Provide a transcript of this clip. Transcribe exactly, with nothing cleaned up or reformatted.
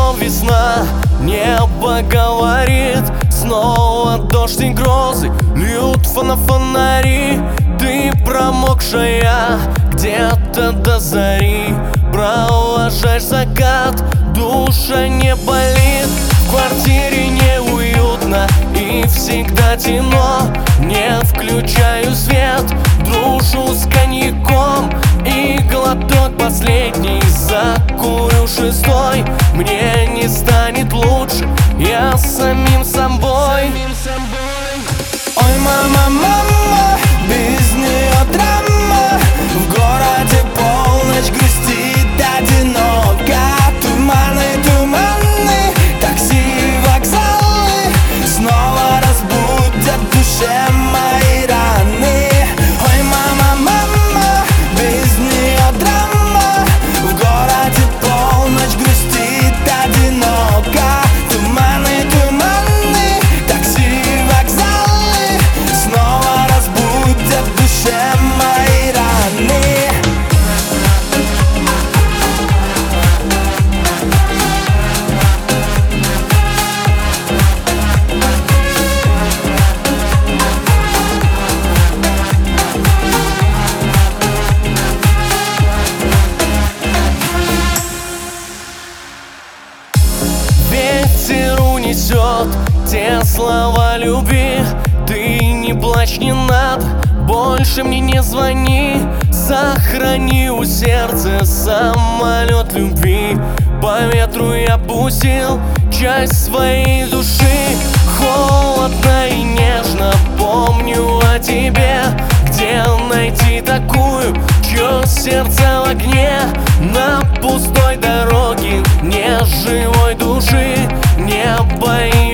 снова весна, небо говорит, снова дождь и грозы льют на фонари. Ты промокшая где-то до зари, провожаешь закат, душа не болит. В квартире неуютно и всегда темно, не включаю свет, дружу с коньяком и глоток последний закурю шестой. Мне не станет лучше, я самим собой. Ой, мама, мама, без нее драма. В городе полночь грустит одиноко. Туманы, туманы, такси и вокзалы снова разбудят в душе мои раны. Ой, мама, мама, без нее драма. В городе полночь грустит одиноко. Туманы, туманы, такси и вокзалы снова разбудят в душе мои раны. Ветер унесет те слова любви. Ты не плачь, не надо, больше мне не звони. Сохрани у сердца самолет любви. По ветру я пустил часть своей души. Холодно и нежно помню о тебе. Где найти такую, чье сердце в огне? На пустой дороге нет живой души, не боись.